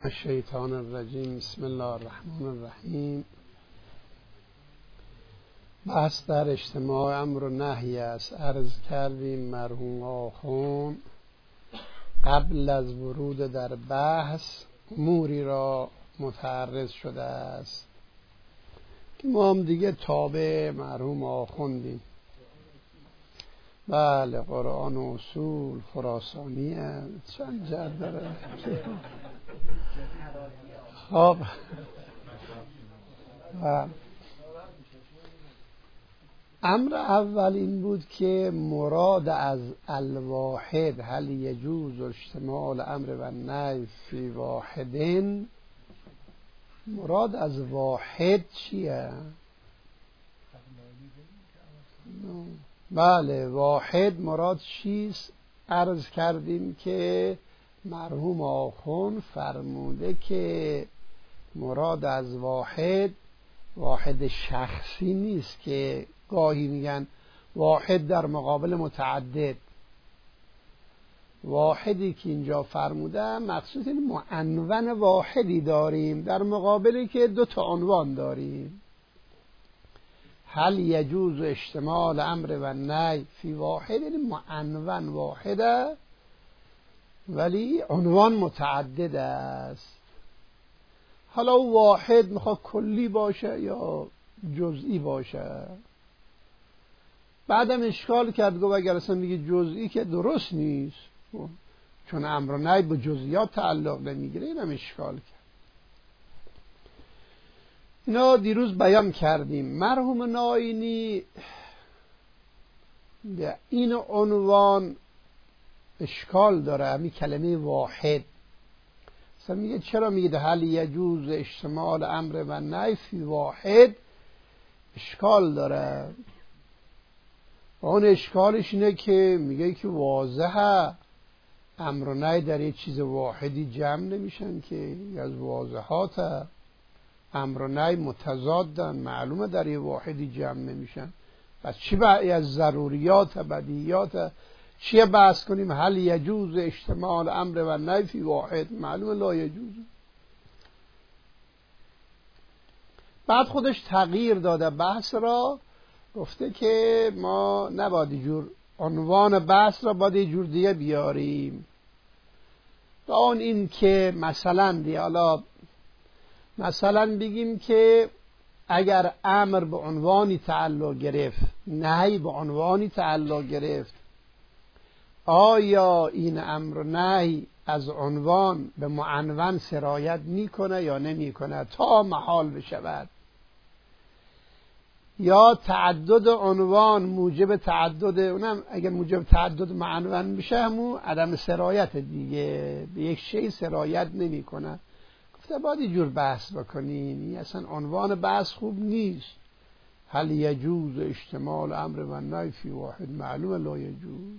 الشیطان الرجیم. بسم الله الرحمن الرحیم. بحث در اجتماع امر و نهی است. عرض کردیم مرحوم آخوند قبل از ورود در بحث اموری را متعرض شده است که ما هم دیگه تابع مرحوم آخوندیم. بله، قرآن و اصول خراسانی هست. چند جد داره. خب امر اول این بود که مراد از الواحد هل یجوز اشتمال امر و نهی فی واحدین، مراد از واحد چیه؟ بله، واحد مراد چیست؟ عرض کردیم که مرحوم آخوند فرموده که مراد از واحد شخصی نیست که گاهی میگن واحد در مقابل متعدد. واحدی که اینجا فرموده مقصود این معنون واحدی داریم در مقابلی که دو تا عنوان داریم. هل یجوز اشتمال امر و نهی فی واحد، این معنون واحده ولی عنوان متعدد است. حالا واحد میخواد کلی باشه یا جزئی باشه. بعدم اشکال کرد، گفت اگر اصلا میگه جزئی که درست نیست، چون امر و نهی به جزئیات تعلق نمیگیره. اینم اشکال کرد. اینا دیروز بیان کردیم. مرحوم ناینی این عنوان اشکال داره، همین کلمه واحد. مثلا میگه چرا میگه هل یجوز اشتمال امر و نهی فی واحد؟ اشکال داره. اون اشکالش اینه که میگه که واضحه امر و نهی در یه چیز واحدی جمع نمیشن که از واضحات. امر و نهی متضادن، معلومه در یه واحدی جمع نمیشن. پس چی از ضروریات بدیهیات چیه بحث کنیم؟ هل یجوز اشتمال امر و نهی فی واحد، معلومه لا یجوز. بعد خودش تغییر داده بحث را، گفته که ما نباید اینجور عنوان بحث را باید یه جور دیگه بیاریم. و اون این که مثلا بگیم که اگر امر به عنوانی تعلق گرفت، نهی به عنوانی تعلق گرفت، آیا این امر و نهی از عنوان به معنون سرایت میکنه یا نمیکنه تا محال بشود؟ یا تعدد عنوان موجب تعدد، اونم اگر موجب تعدد معنون بشه همون عدم سرایت دیگه، به یک شی سرایت نمیکنه. گفته باید یه جور بحث بکنین، این اصلا عنوان بحث خوب نیست. هل یجوز اشتمال امر و نهی فی واحد، معلومه لا یجوز.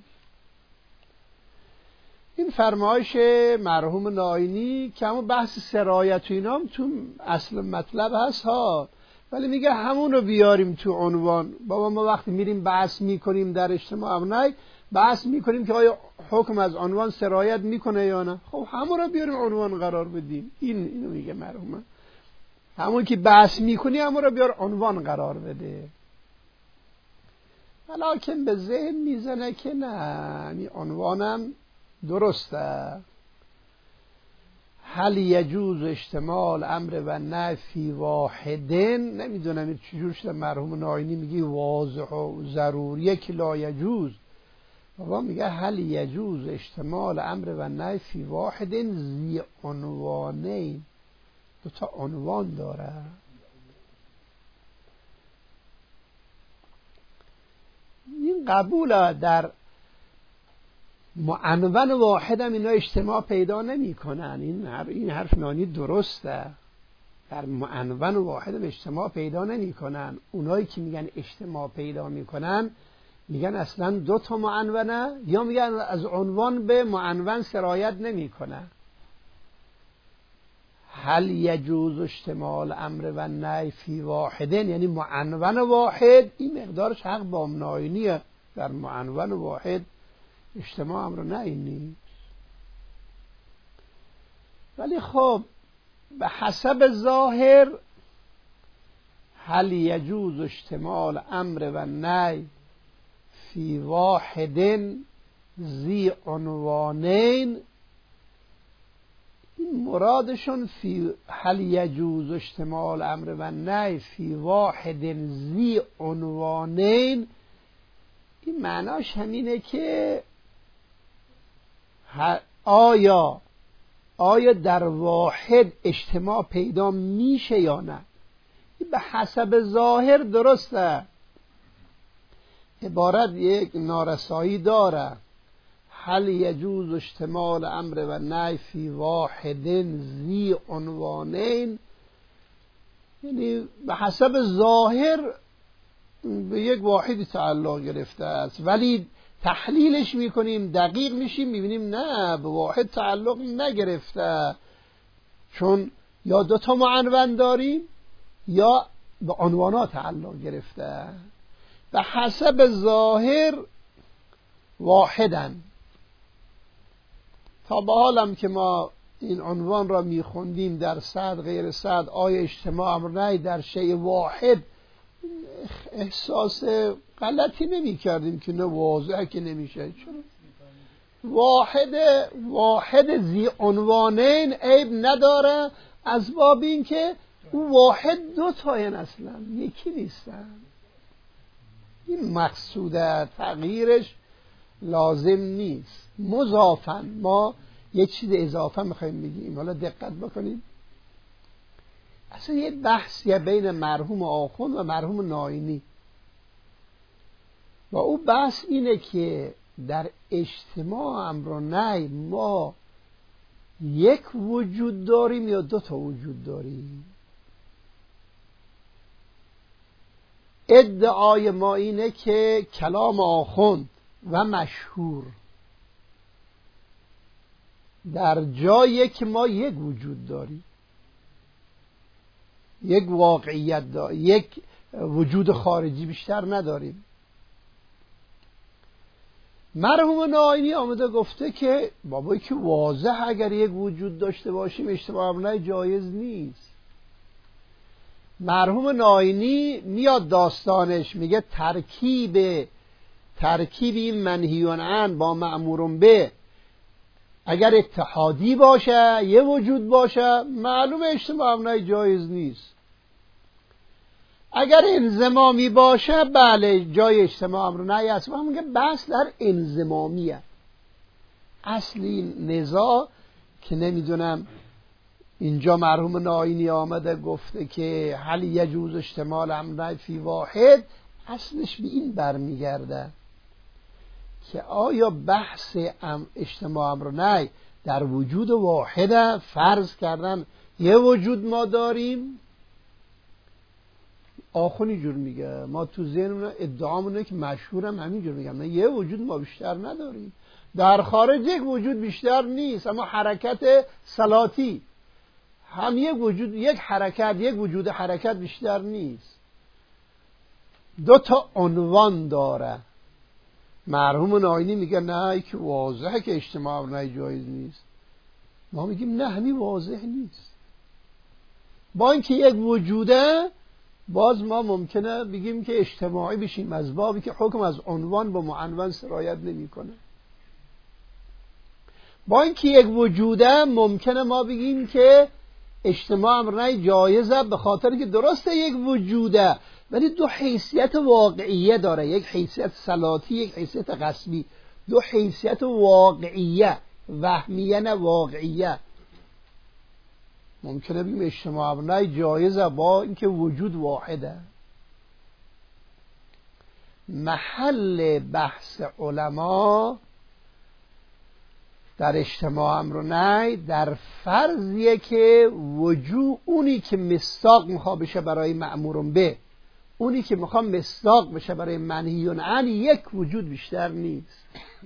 این فرمایش مرحوم ناینی که همون بحث سرایت و اینام تو اصل مطلب هست ها، ولی میگه همون رو بیاریم تو عنوان. بابا ما وقتی میریم بحث میکنیم در اجتماع امر نهی، بحث میکنیم که آیا حکم از عنوان سرایت میکنه یا نه. خب همون رو بیاریم عنوان قرار بدیم. اینو میگه مرحوم، همون که بحث میکنی همون رو بیار عنوان قرار بده. ولیکن به ذهن میزنه که نه، این عنوانم درسته. هل یجوز اشتمال امر و نهی فی واحدین، نمیدونم چجور شده مرحوم ناینی میگه واضح و ضروریه که لا یجوز. بابا میگه هل یجوز اشتمال امر و نهی فی واحدین ذی عنوانین، دو تا عنوان داره. این قبوله. در معنون واحد هم اینا اجتماع پیدا نمی کنن. این حرف نانی درسته. در معنون واحد هم اجتماع پیدا نمی کنن. اونایی که میگن اجتماع پیدا می کنن میگن اصلا دو تا معنونه، یا میگن از عنوان به معنون سرایت نمی کنه. هل یجوز اشتمال امر و نهی فی واحدین، یعنی معنون واحد. این مقدارش حق با ناینیه. در معنون واحد اجتماع امر و نهی نیست. ولی خب به حسب ظاهر هل یجوز اشتمال امر و نهی فی واحد ذی عنوانین، این مرادشون فی هل یجوز اشتمال امر و نهی فی واحد ذی عنوانین، این معناش همینه که آیا در واحد اجتماع پیدا میشه یا نه. این به حسب ظاهر درسته، عبارت یک نارسایی داره. هل یجوز اشتمال امر و نهی فی واحد ذی عنوانین، یعنی به حسب ظاهر به یک واحدی تعلق گرفته است، ولی تحلیلش میکنیم دقیق میشیم میبینیم نه، به واحد تعلق نگرفته، چون یا دوتا معنون داریم یا به عنوانا تعلق گرفته. به حسب ظاهر واحدن. تا به حالم که ما این عنوان را میخوندیم در صد غیر صد آیا اجتماع امر نهی در شیء واحد، احساس غلطی نمی کردیم که نه واضحه که نمیشه. چرا؟ واحد ذی عنوانین عیب نداره، از باب این که او واحد دو تاین اصلا یکی نیستن. این مقصوده، تغییرش لازم نیست. مضافن، ما یک چیز اضافه میخوایم بگیم. حالا دقت بکنید، اصلا یه بحثیه بین مرحوم آخوند و مرحوم ناینی، و او بحث اینه که در اجتماع امر و نهی ما یک وجود داریم یا دو تا وجود داریم. ادعای ما اینه که کلام آخوند و مشهور در جایی که ما یک وجود داریم، یک واقعیت داریم، یک وجود خارجی بیشتر نداریم. مرحوم ناینی آمده گفته که بابایی که واضح اگر یک وجود داشته باشیم اجتماع امر نهی جایز نیست. مرحوم ناینی میاد داستانش میگه ترکیب این منهیون عن با مأمور به اگر اتحادی باشه یه وجود باشه معلومه اجتماع امر نهی جایز نیست. اگر انضمامی باشه بله جای اجتماع امر نهی است. ما میگه بحث در انضمامیه. اصلی نزاع که نمیدونم اینجا مرحوم ناینی آمده گفته که هل یجوز اشتمال امر نهی فی واحد، اصلش به این برمیگرده که آیا بحث اجتماع امر نهی در وجود واحده. فرض کردن یه وجود ما داریم، آخونی جور میگه، ما تو ذهنمون ادعامونه که مشهورم همینجور میگم، نه یه وجود ما بیشتر نداریم، در خارج یک وجود بیشتر نیست، اما حرکت صلاتی هم یک وجود، یک حرکت، یک وجود حرکت بیشتر نیست، دو تا عنوان داره. مرحوم ناینی میگه نه که واضحه که اجتماع امر نهی جایز نیست. ما میگیم نه همین واضح نیست، با اینکه یک وجوده باز ما ممکنه بگیم که اجتماعی بشیم از بابی که حکم از عنوان با معنون سرایت نمیکنه. با اینکه یک وجوده ممکنه ما بگیم که اجتماع امر نهی جایزه به خاطر که درسته یک وجوده ولی دو حیثیت واقعیه داره، یک حیثیت صلاتی یک حیثیت قسمی، دو حیثیت واقعیه، وهمیه نه واقعیه. ممکنه بگیم اجتماع امر نهی جایزه با اینکه وجود واحده. محل بحث علما در اجتماع امر نهی در فرضیه که وجود اونی که مصداق میخواد بشه برای مأمور به، اونی که میخواد مصداق بشه برای منهی عن، یک وجود بیشتر نیست.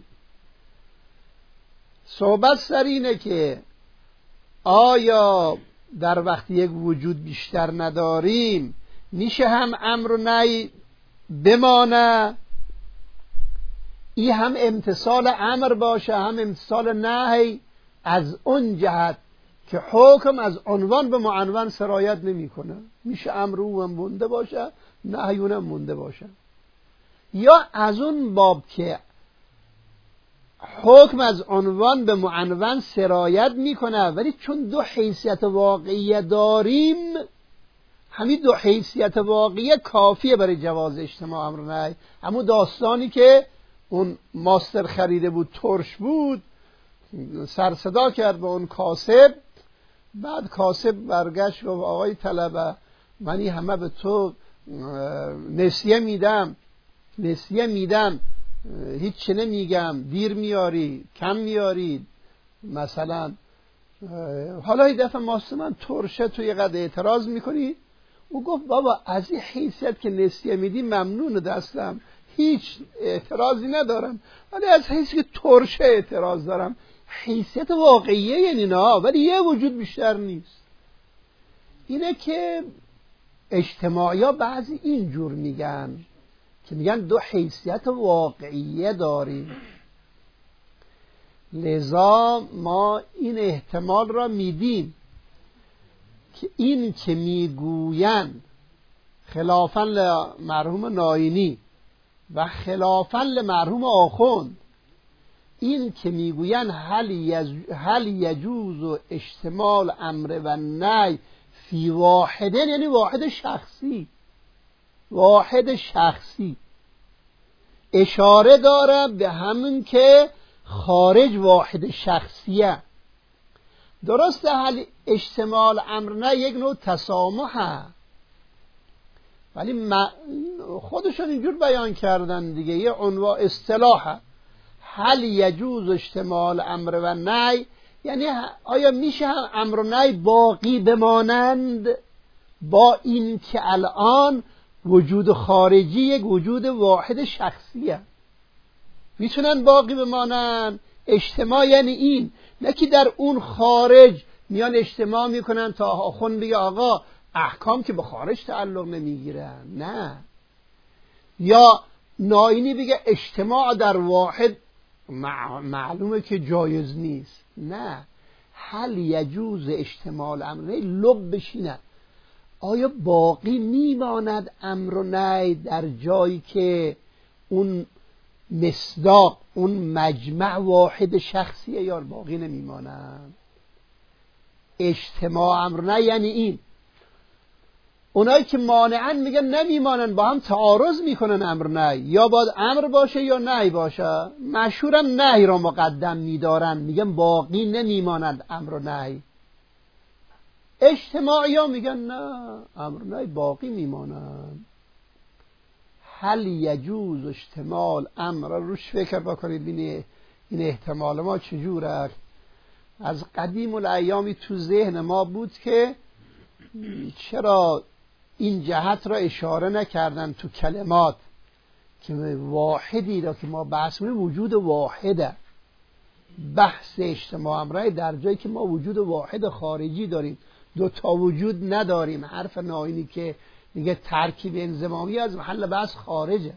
صحبت سر اینه که آیا در وقتی یک وجود بیشتر نداریم میشه هم امر و نهی بمانه، این هم امتصال امر باشه هم امتصال نهی، از اون جهت که حکم از عنوان به معنون سرایت نمیکنه. میشه امر او هم مونده باشه، نهیون هم مونده باشه. یا از اون باب که حکم از عنوان به معنون سرایت میکنه ولی چون دو حیثیت واقعی داریم، همین دو حیثیت واقعی کافیه برای جواز اجتماع امر نهی. همون داستانی که اون ماستر خریده بود ترش بود، سر صدا کرد به اون کاسب، بعد کاسب برگشت گفت آقای طلبه منی همه به تو نسیه میدم هیچ چه نمیگم، دیر میاری کم میاری مثلا. حالا این دفعه ماست من ترشه تو یه قدر اعتراض میکنی؟ او گفت بابا از این حیثیت که نسیه میدی ممنون دستم، هیچ اعتراضی ندارم، ولی از حیثیت که ترشه اعتراض دارم. حیثیت واقعیه یعنی نه، ولی یه وجود بیشتر نیست. اینه که اجتماعی ها بعضی اینجور میگن که میگن دو حیثیت واقعیه داریم، لذا ما این احتمال را میدیم که این که میگوین خلافاً لمرحوم ناینی و خلافاً لمرحوم آخوند، این که میگوین هل یجوز اجتماع امر و نهی فی واحدن، یعنی واحد شخصی اشاره داره به همون که خارج واحد شخصیه. درسته هل اجتماع امر نه یک نوع تسامحه، ولی خودشون اینجور بیان کردن دیگه، یه عنوان اصطلاحه. هل یجوز اجتماع امر و نهی یعنی آیا میشه هم امر و نهی باقی بمانند با این که الان وجود خارجی یک وجود واحد شخصیه، میتونن باقی بمانن؟ اجتماع یعنی این، نه که در اون خارج میان اجتماع میکنن تا آخوند بگه آقا احکام که به خارج تعلق نمیگیرن، نه. یا ناینی بگه اجتماع در واحد معلومه که جایز نیست، نه. هل یجوز اجتماع امر لب بشینه، آیا باقی میماند امر و نهی در جایی که اون مصداق اون مجمع واحد شخصیه یا باقی نمیماند؟ اجتماع امر و نهی یعنی این. اونایی که مانعن میگن نمیمانن، با هم تعارض میکنن امر نهی، یا باید امر باشه یا نهی باشه. مشهورم نهی را مقدم میدارن، میگن باقی نمیماند امر و نهی. اجتماعی ها میگن نه، امر نهی باقی میمانند. هل یجوز اجتماع امر، روش فکر بکنید بینید این احتمال ما چجوره. از قدیم الایامی تو ذهن ما بود که چرا این جهت را اشاره نکردن تو کلمات که واحدی را که ما بحث می‌کنیم وجود واحده. بحث اجتماع امر در جایی که ما وجود واحد خارجی داریم، دو تا وجود نداریم. حرف ناینی که میگه ترکیب انضمامی از محل بحث خارجه.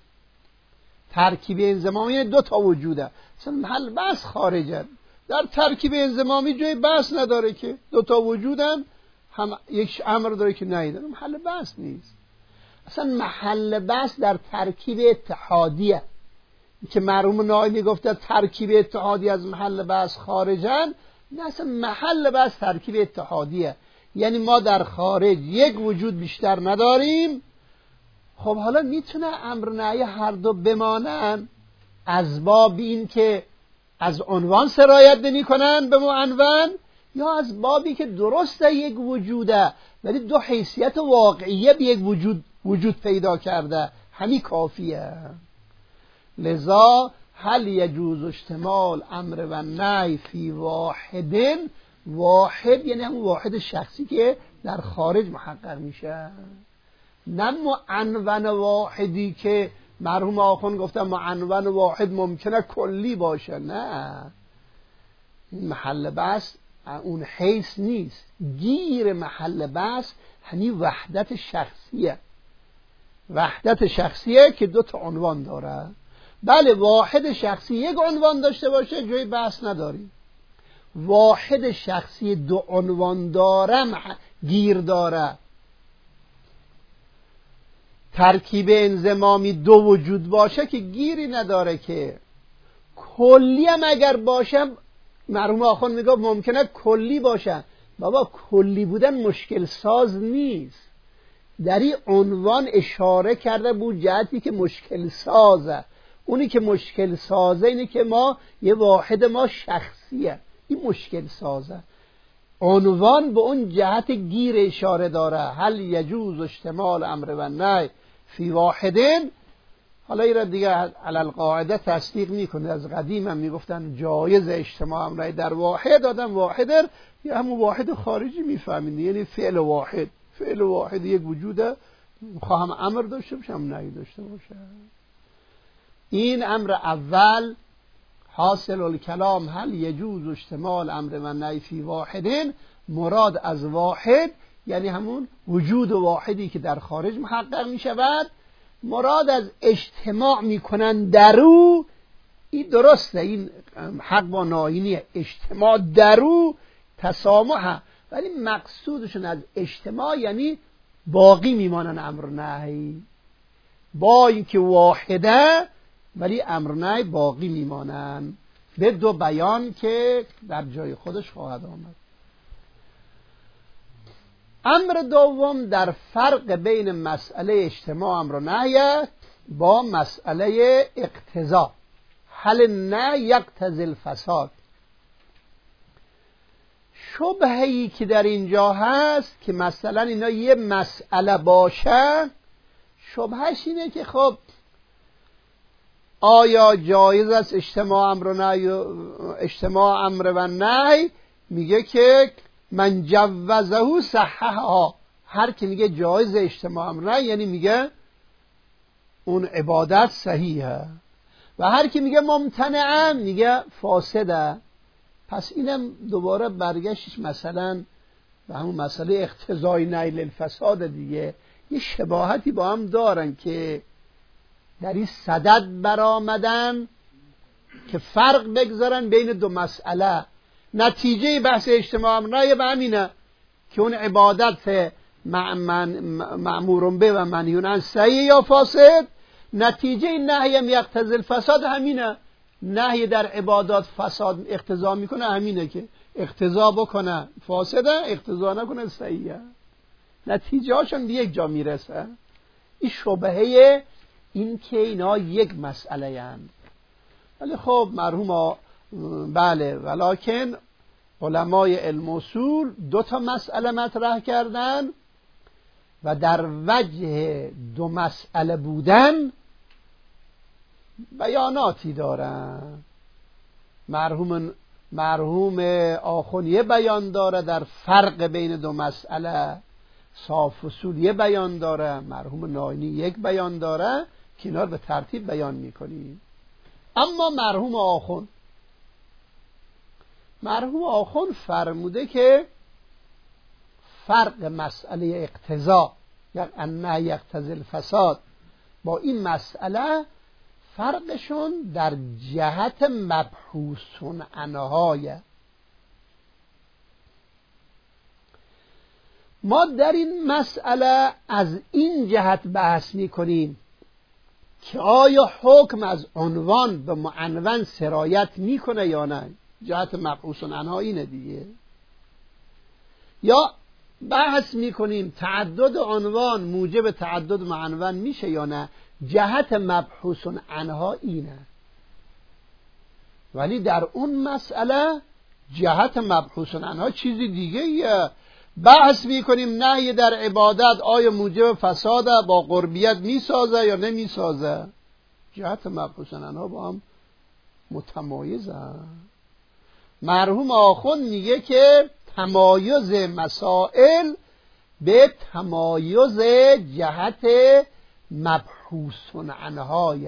ترکیب انضمامی دو تا وجوده، اصلا محل بحث خارجه. در ترکیب انضمامی جای بحث نداره که دو تا وجودن، هم یک امر داره که نهی داره، محل بحث نیست. اصلا محل بحث در ترکیب اتحادیه که مرحوم ناینی گفته ترکیب اتحادی از محل بحث خارجن، نه، اصلا محل بحث ترکیب اتحادیه. یعنی ما در خارج یک وجود بیشتر نداریم. خب حالا میتونه امر نهی هر دو بمانن از باب این که از عنوان سرایت نمی کنن به معنون، یا از بابی که درسته یک وجوده ولی دو حیثیت واقعیه به یک وجود پیدا کرده، همین کافیه. لذا هل یجوز اجتماع امر و نهی فی واحدن، واحد یعنی همون واحد شخصی که در خارج محقق میشه، نه معنون واحدی که مرحوم آخوند گفتن معنون واحد ممکنه کلی باشه، نه. محل بحث اون حیث نیست. گیر محل بحث همین وحدت شخصیه، وحدت شخصیه که دو تا عنوان داره. بله واحد شخصی یک عنوان داشته باشه جای بحث نداریم. واحد شخصی دو عنوان داره گیر داره. ترکیب انضمامی دو وجود باشه که گیری نداره، که کلی هم اگر باشه مرحوم آخوند میگه ممکنه کلی باشه. بابا کلی بودن مشکل ساز نیست، در این عنوان اشاره کرده به جهتی که مشکل سازه. اونی که مشکل سازه اینه که ما یه واحد ما شخصیه، این مشکل سازه. عنوان به اون جهت گیر اشاره داره. هل یجوز اشتمال امر و نهی فی واحدین. حالا این را دیگه علی القاعده تصدیق میکنه. از قدیم هم میگفتن جایز اجتماع امر در واحد. آدم واحد یا همون واحد خارجی میفهمید، یعنی فعل واحد. فعل واحد یک وجوده، خواهم امر داشته باشه هم نهی داشته باشه. این امر اول حاصل الکلام هل یجوز اشتمال امر و نهی فی واحدین، مراد از واحد یعنی همون وجود واحدی که در خارج محقق می شود. مراد از اجتماع میکنن در او، این درسته، این حق با ناینیه، اجتماع در او تسامحه، ولی مقصودشون از اجتماع یعنی باقی میمانن امر نهی، با اینکه واحده ولی امر نهی باقی میمانن، به دو بیان که در جای خودش خواهد آمد. امر دوم در فرق بین مسئله اجتماع امر نهی با مسئله اقتضا. هل نه یقتضی الفساد. شبهه‌ای که در اینجا هست که مثلا اینا یه مسئله باشه، شبهش اینه که خب آیا جایز است اجتماع امر و نهی؟ میگه که من جوزه صححها. هر کی میگه جایز اجتماع امر نهی یعنی میگه اون عبادت صحیحه، و هر کی میگه ممتنعه میگه فاسده. پس اینم دوباره برگشتش مثلا به همون مسئله اقتضای نیل الفساد دیگه. یه شباهتی با هم دارن که در این صدد برآمدن که فرق بگذارن بین دو مسئله. نتیجه بحث اجتماع امر نهی به همینه که اون عبادت مأمور به و منهی عنه صحیح یا فاسد. نتیجه نهی هم یقتضی الفساد همینه. نهی در عبادات فساد اقتضا میکنه، همینه که اقتضا بکنه فاسده، اقتضا نکنه صحیحه. نتیجه هاشون به یک جا میرسه. این شبهه این که اینا یک مسئله هستند. ولی خب مرحوم بله، ولکن علمای علم اصول دو تا مسئله مطرح کردن و در وجه دو مسئله بودن بیاناتی دارن. مرحوم آخوند یه بیان داره در فرق بین دو مسئله، صاف اصول یه بیان داره، مرحوم ناینی یک بیان داره که اینا رو به ترتیب بیان میکنیم. اما مرحوم آخوند فرموده که فرق مسئله اقتضا یا النهی یقتضی الفساد با این مسئله فرقشون در جهت مبحوث عنهای. ما در این مسئله از این جهت بحث میکنیم که آیا حکم از عنوان به معنون سرایت میکنه یا نه. جهت مبحوث عنها اینه دیگه. یا بحث میکنیم تعدد عنوان موجب تعدد معنون میشه یا نه. جهت مبحوث عنها اینه. ولی در اون مسئله جهت مبحوث عنها چیزی دیگه ایه. بحث میکنیم نهی در عبادت آیا موجب فساد با قربیت میسازه یا نمیسازه. جهت مبحوث عنها با هم متمایزه. مرحوم آخوند میگه که تمایز مسائل به تمایز جهت مبحوث عنهای.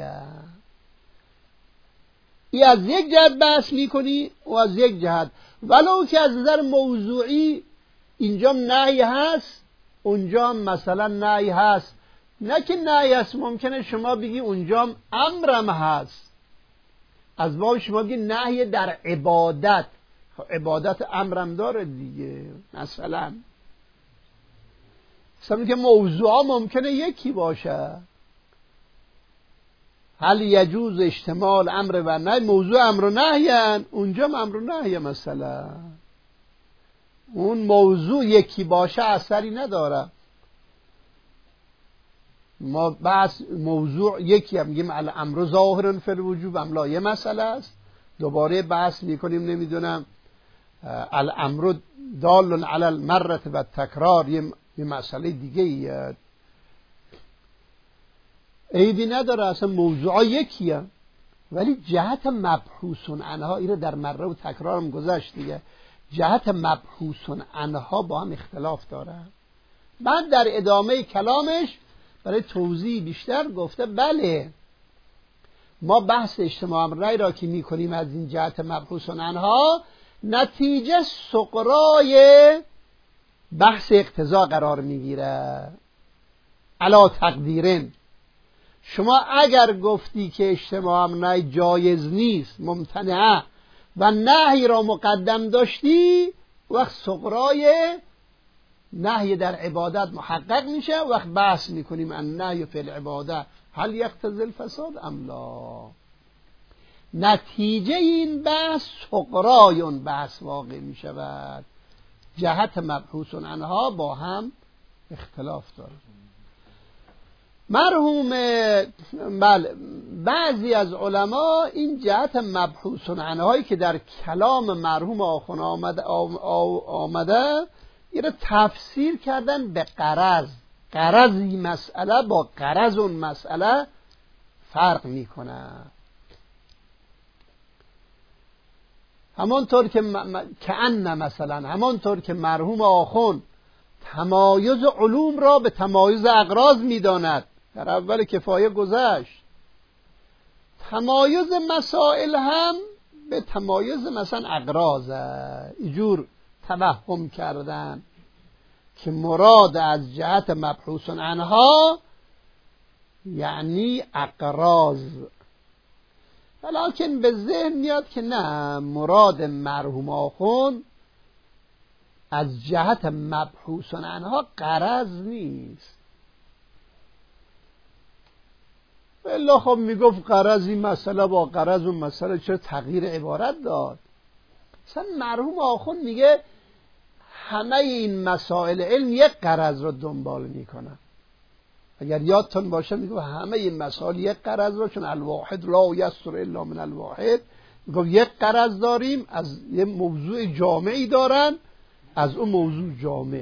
ای از یک جهت بحث میکنی و از یک جهت، ولو که از نظر موضوعی اینجا نهی هست اونجا مثلا نهی هست، نه که نهی هست ممکنه شما بگی اونجا امرم هست. از باب شما بگی نهی در عبادت عبادت امرم داره دیگه. مثلا که موضوعا ممکنه یکی باشه. هل یجوز اجتماع امر و نهی، موضوع امر و نهیان، اونجا امر و نهی. مثلا اون موضوع یکی باشه اثری نداره. ما بس موضوع یکی هم میگیم الامر ظاهر فی الوجوب، املا یه مسئله است. دوباره بحث میکنیم نمیدونم الامر دال علی المرة و تکرار، یه مسئله دیگه ایه. عیبی نداره، اصلا موضوع یکیه، ولی جهت مبحوث عنها، اینو در مره و تکرارم گذشت دیگه، جهت مبحوث عنها با هم اختلاف داره. بعد در ادامه کلامش برای توضیح بیشتر گفته بله ما بحث اجتماع امرین را که میکنیم از این جهت مبحوث عنها، نتیجه سقرای بحث اقتضا قرار میگیره. علا تقدیرن، شما اگر گفتی که اجتماع امرین جایز نیست، ممتنعه و نهی را مقدم داشتی، وقت سقرای نهی در عبادت محقق میشه. وقت بحث میکنیم النهی فی العباده هل یقتضی الفساد ام لا. نتیجه این بحث سقرای اون بحث واقع میشود. جهت مبحوث عنها با هم اختلاف داره. مرحوم بعضی از علما این جهت مبحوث عنهایی که در کلام مرحوم آخوند آمده این رو تفسیر کردن به غرض. غرض این مسئله با غرض اون مسئله فرق میکنه. همانطور که مثلا همانطور که مرحوم آخوند تمایز علوم را به تمایز اغراض میداند، در اول کفایه گذشت، تمایز مسائل هم به تمایز مثلا اغراض. اینجور توهم کردن که مراد از جهت مبحوث عنها یعنی اغراض، ولیکن به ذهن میاد که نه، مراد مرحوم آخوند از جهت مبحوث عنها غرض نیست. الا خب میگفت غرض این مسئله با غرض اون مسئله چرا تغییر عبارت داد؟ مثلا مرحوم آخوند میگه همه این مسائل علم یک غرض رو دنبال میکنن. اگر یادتون باشه میگه همه این مسائل یک غرض رو، چون الواحد لا یسر الا من الواحد، میگه یک غرض داریم، از یه موضوع جامعی دارن، از اون موضوع جامع.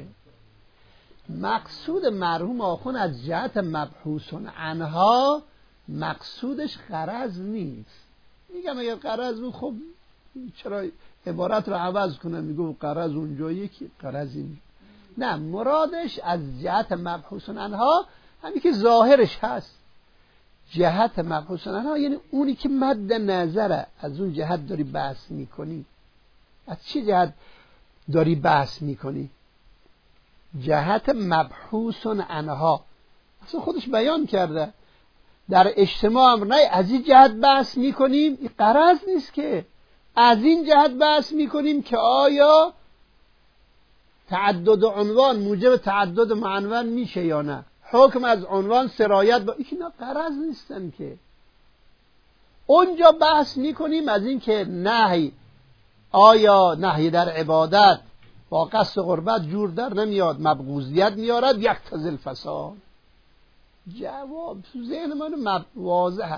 مقصود مرحوم آخوند از جهت مبحوث عنها مقصودش غرض نیست. میگم اگر غرض بود خب چرا عبارت رو عوض کنه، میگه غرض اونجا یکی، غرض این. نه، مرادش از جهت مبحوث عنها همین که ظاهرش هست. جهت مبحوث عنها یعنی اونی که مد نظره، از اون جهت داری بحث میکنی. از چه جهت داری بحث میکنی؟ جهت مبحوث عنها اصلا خودش بیان کرده. در اجتماع امر نه از این جهت بحث میکنیم، این غرض نیست که. از این جهت بحث میکنیم که آیا تعدد عنوان موجب تعدد معنون میشه یا نه، حکم از عنوان سرایت با اینا غرض نیستن که. اونجا بحث میکنیم از این که نهی، آیا نهی در عبادت با قصد قربت جور در نمیاد، مبغوضیت میارد، یقتضی الفساد. جواب تو ذهن من واضحه.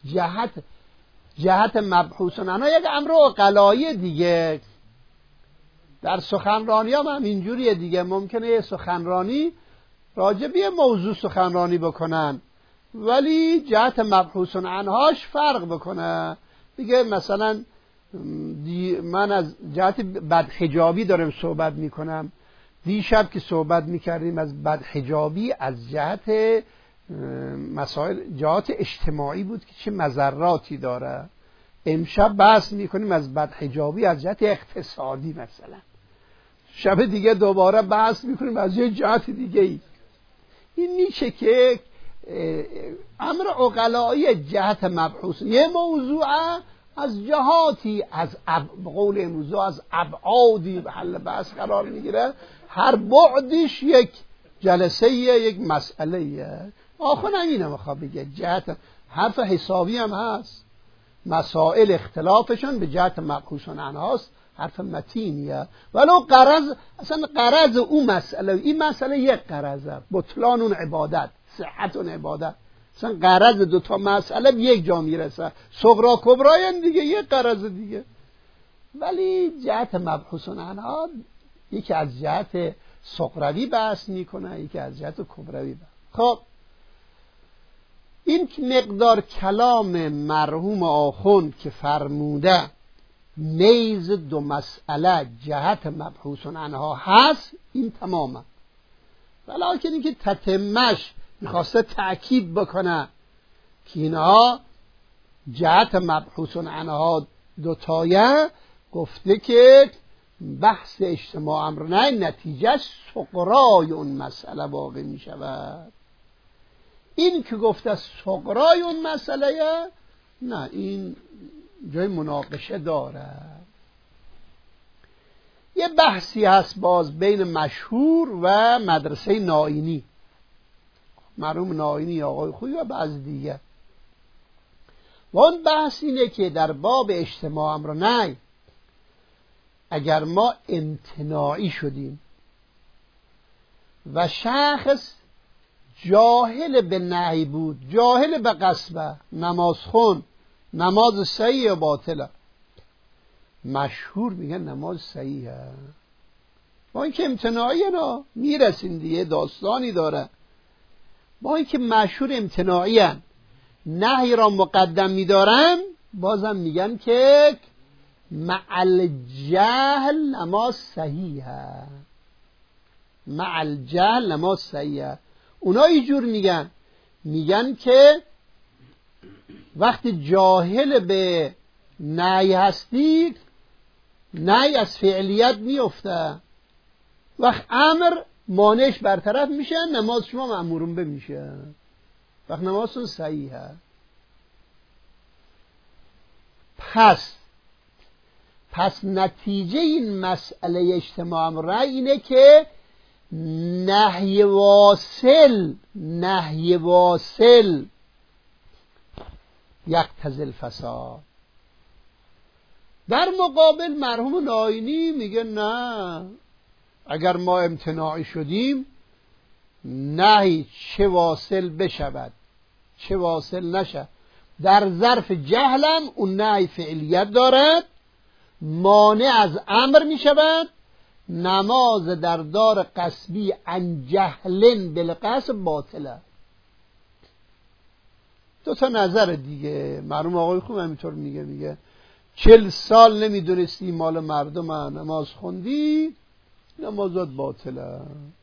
جهت مبحوث عنها یک امر عقلایی دیگه. در سخنرانی هم اینجوریه دیگه. ممکنه یه سخنرانی راجع به موضوع سخنرانی بکنن ولی جهت مبحوث عنهاش فرق بکنه. دیگه مثلا من از جهت بدحجابی دارم صحبت میکنم. دیشب که صحبت میکردیم از بدحجابی از جهت مسائل جهات اجتماعی بود که چه مضراتی داره. امشب بحث میکنیم از بدحجابی از جهت اقتصادی. مثلا شب دیگه دوباره بحث میکنیم از یه جهت دیگه ای. این میشه که امر عقلایی جهت مبحوث یه موضوع از جهاتی از قول امروزه از ابعادی به حل بحث قرار میگیره. هر بعدش یک جلسه یک مسئله. آخه نمینه میخواد بگه جهت حرف حسابی هم هست، مسائل اختلافشون به جهت مبحوث عنهاست، حرف متینیه. ولو قرض اصلا قرض اون مسئله، این مسئله یک قرضه، بطلان اون عبادت، صحت اون عبادت، اصلا قرض دوتا مسئله به یک جا میرسه، صغرا کبرا دیگه یک قرض دیگه. ولی جهت مبحوث عنها یکی از جهت صغروی بحث میکنه، یکی از جهت کبروی بحث. خب این مقدار کلام مرحوم آخوند که فرموده نیز دو مسئله جهت مبحوث عنها هست، این تمامه. ولیکن اینکه تتمش میخواسته تأکید بکنه که اینها جهت مبحوث عنها دوتایه، گفته که بحث اجتماع امر نه نتیجه صغرای اون مسئله واقع میشود. این که گفته صغرای اون مسئله، نه، این جای مناقشه داره. یه بحثی هست باز بین مشهور و مدرسه نائینی، مرحوم نائینی آقای خویی و بعض دیگه. و اون بحث اینه که در باب اجتماع امر نهی اگر ما امتناعی شدیم و شخص جاهل به نهی بود، جاهل به قصبه، نماز خون، نماز صحیح و باطله، مشهور میگن نماز صحیحه. با اینکه امتناعیه، نه میرسیم دیگه، داستانی داره. با اینکه مشهور امتناعیه، نهی را مقدم میدارم، بازم میگن که مع الجهل نماز صحیحه، مع الجهل نماز صحیحه. اونا اینجور میگن که وقتی جاهل به نهی هستی، نهی از فعلیت میفته، وقت امر مانعش برطرف میشه، نماز شما مأمورون به میشه، وقت نمازتون صحیحه. پس نتیجه این مسئله اجتماع امر اینه که نهی واصل یقتضی الفساد. در مقابل مرحوم نائینی میگه نه، اگر ما امتناعی شدیم نهی چه واصل بشود چه واصل نشه، در ظرف جهلم اون نهی فعلیت دارد، مانع از امر میشود. نماز در دار قصبی عن جهلن بالقصب باطله. دو تا نظر دیگه. مرحوم آقای خوب همینطور میگه 40 سال نمیدونستی مال مردم نماز خوندی، نمازات باطله.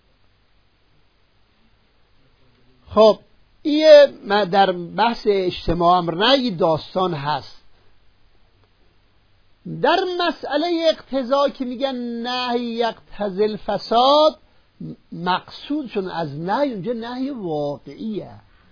خب این در بحث اجتماع امر نهی داستان هست. در مسئله اقتضا که میگن نهی یقتضی الفساد، مقصودشون از نهی اونجا نهی واقعیه.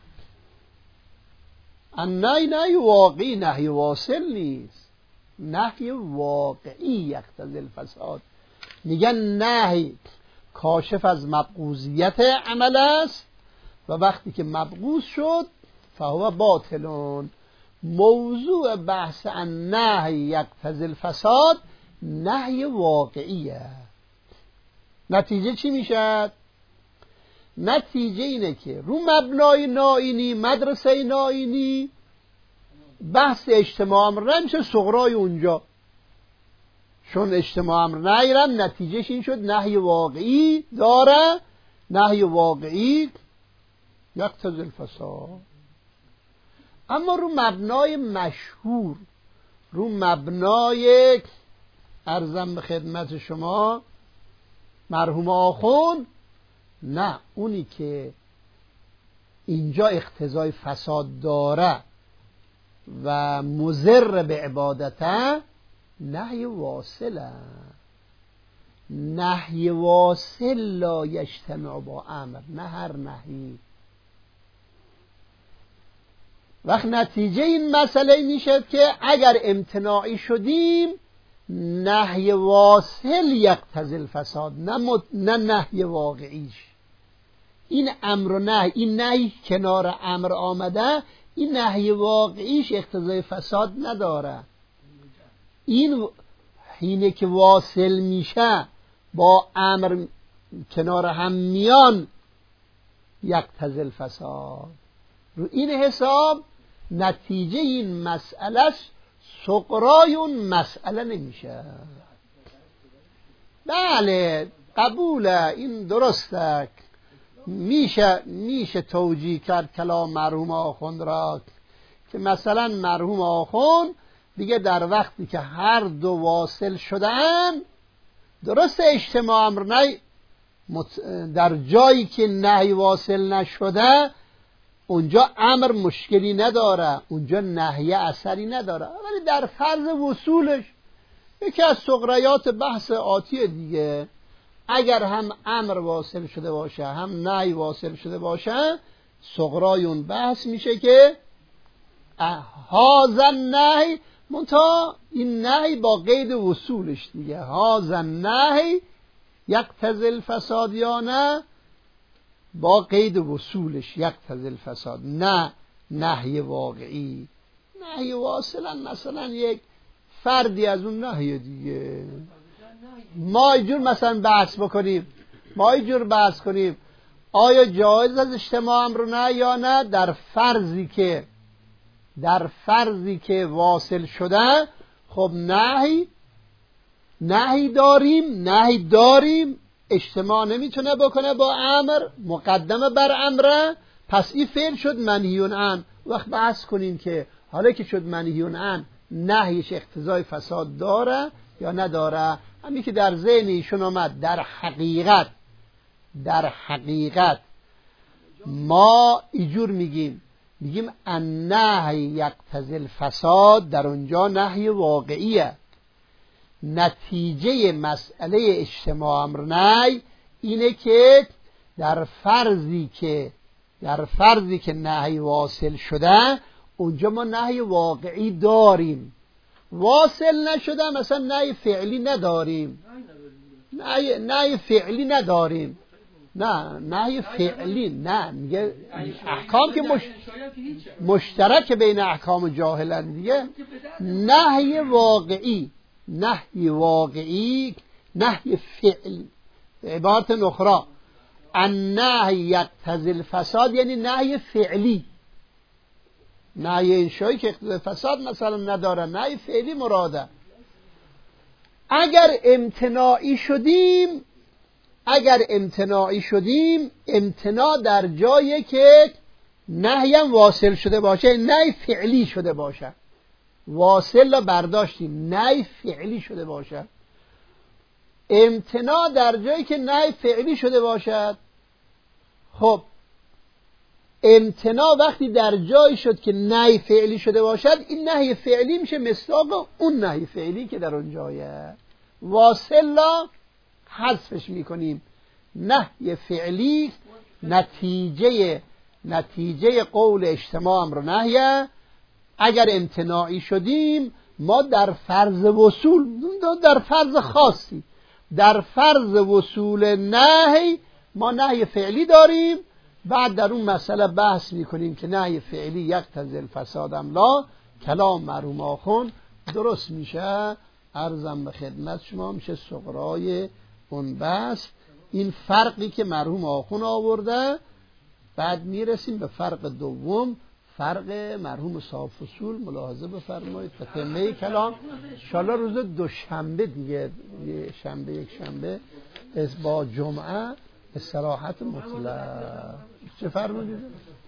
نهی واقعی، نهی واصل نیست، نهی واقعی یقتضی الفساد. میگن نهی کاشف از مبغوضیت عمل است و وقتی که مبغوض شد فهو باطلون. موضوع بحث عن نهی یقتضی الفساد نهی واقعیه. نتیجه چی میشد؟ نتیجه اینه که رو مبنای نائینی، مدرسه نائینی، بحث اجتماع امر نمیشه صغرای اونجا، چون اجتماع امر نهیرم نتیجهش این شد نهی واقعی داره، نهی واقعی یقتضی الفساد. اما رو مبنای مشهور، رو مبنای عرضم به خدمت شما مرحوم آخوند، نه، اونی که اینجا اقتضای فساد داره و مضر به عبادته نهی واصله. نهی واصل لا یجتمع با امر، نه هر نهی. وقت نتیجه این مسئله میشه که اگر امتناعی شدیم نهی واصل یقتضی الفساد، نه نهی واقعیش. این امر و نهی، این نهی کنار امر آمده، این نهی واقعیش اقتضای فساد نداره. این حینه که واصل میشه با امر کنار هم میان یقتضی الفساد. رو این حساب نتیجه این مسئله سقرای اون مسئله نمیشه. بله قبوله، این درسته، میشه توجیه کرد کلام مرحوم آخوند را که مثلا مرحوم آخوند دیگه در وقتی که هر دو واصل شدن، درست اجتماع امر نهی در جایی که نهی واصل نشده اونجا امر مشکلی نداره، اونجا نهی اثری نداره، ولی در فرض وصولش یکی از سقریات بحث آتی دیگه، اگر هم امر واصل شده باشه هم نهی واصل شده باشه، سقرای اون بحث میشه که هذا النهی، منتها این نهی با قید وصولش دیگه، هذا النهی یقتضی الفساد یا نه با قید وصولش یقتضی الفساد، نه نهی واقعی. نهی واصلا مثلا یک فردی از اون نهی دیگه. ما اینجور مثلا بحث بکنیم آیا جایز از اجتماع امر نه یا نه، در فرضی که واصل شده. خب نهی داریم اجتماع نمیتونه بکنه با امر، مقدمه بر امره، پس این فعل شد منهیون عن. وقت بحث کنیم که حالا که شد منهیون عن نهیش اقتضای فساد داره یا نداره. همین که در ذهن ایشون آمد، در حقیقت ما اینجور میگیم النهی یقتضی الفساد، در اونجا نهی واقعیه. نتیجه مسئله اجتماع امر نهی اینه که در فرضی که نهی واصل شده اونجا ما نهی واقعی داریم. واصل نشده مثلا نهی فعلی نداریم. نه میگه احکام که مشترک بین احکام جاهلن دیگه. نهی واقعی، نهی فعلی. عبارت اخرى النهی یقتضی الفساد یعنی نهی فعلی. نهی انشایی که اقتضای فساد مثلا نداره، نهی فعلی مراده. اگر امتناعی شدیم امتناع در جایی که نهی هم واصل شده باشه، نهی فعلی شده باشه، واصل را برداشتیم، نهی فعلی شده باشد. امتناع در جایی که نهی فعلی شده باشد. خب امتناع وقتی در جایی شد که نهی فعلی شده باشد، این نهی فعلی میشه مصداق اون نهی فعلی که در اون جایه. واصل را حذفش میکنیم. نهی فعلی نتیجه قول اجتماع امر نهیه. اگر امتناعی شدیم ما در فرض وصول، در فرض خاصی، در فرض وصول نهی ما نهی فعلی داریم. بعد در اون مسئله بحث میکنیم که نهی فعلی یقتضی الفساد ام لا. کلام مرحوم آخوند درست میشه. عرضم به خدمت شما میشه سقرای اون بحث. این فرقی که مرحوم آخوند آورده. بعد میرسیم به فرق دوم، فرق مرحوم صاحب فصول. ملاحظه بفرمایید تتمه کلام انشاءالله روز دوشنبه دیگه، یک شنبه با جمعه استراحت مطلق. چه فرمودید؟